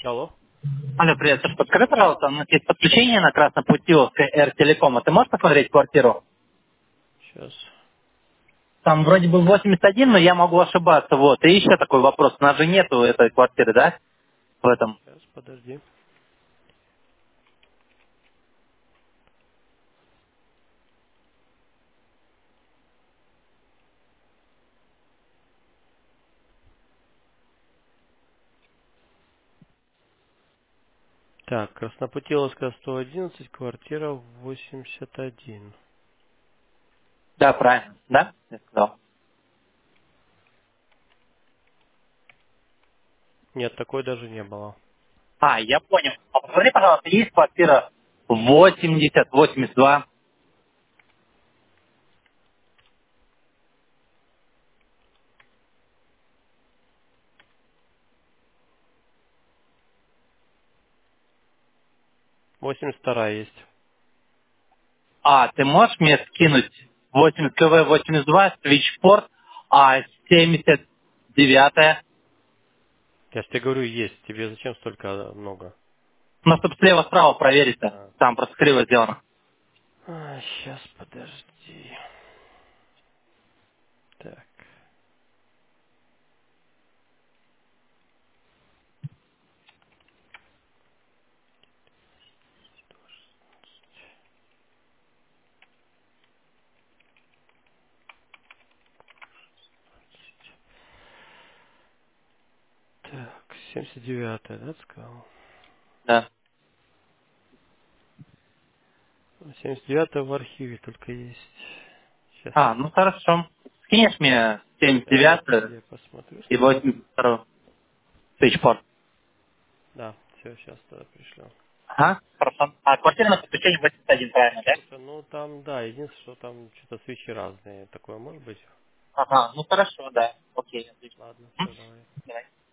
Алло. Алло, привет. Саш, подскажи, пожалуйста, у нас есть подключение на Краснопутиловской Р-Телекома. Ты можешь посмотреть квартиру? Сейчас. Там вроде бы 81, но я могу ошибаться. Вот. И еще такой вопрос. У нас же нету этой квартиры, да? В этом. Сейчас, подожди. Так, Краснопутиловская 111, квартира 81. Да, правильно. Да? Я сказал. Нет, такой даже не было. А, я понял. А посмотри, пожалуйста, есть квартира 80, 82. 82 есть. А, ты можешь мне скинуть 80 КВ 82, свитчпорт, а 79? Я ж тебе говорю, есть. Тебе зачем столько много? Ну, чтобы слева-справа проверить-то. А, Там просто криво сделано. сейчас, подожди. Так. Так, 79, да, ты сказал? Да. 79 в архиве только есть. Сейчас. А, ну хорошо. Скинешь мне Сейчас, 79 подожди, я посмотрю и сразу. 82 свечпорт. Да, все, сейчас тогда пришлю. Ага, хорошо. А квартира на подключение 81, правильно, да? Слушай, ну там, да, единственное, что там что-то свечи разные. Такое может быть? Ага, ну хорошо, да. Окей, отлично. Ладно, М? все, давай. Давай.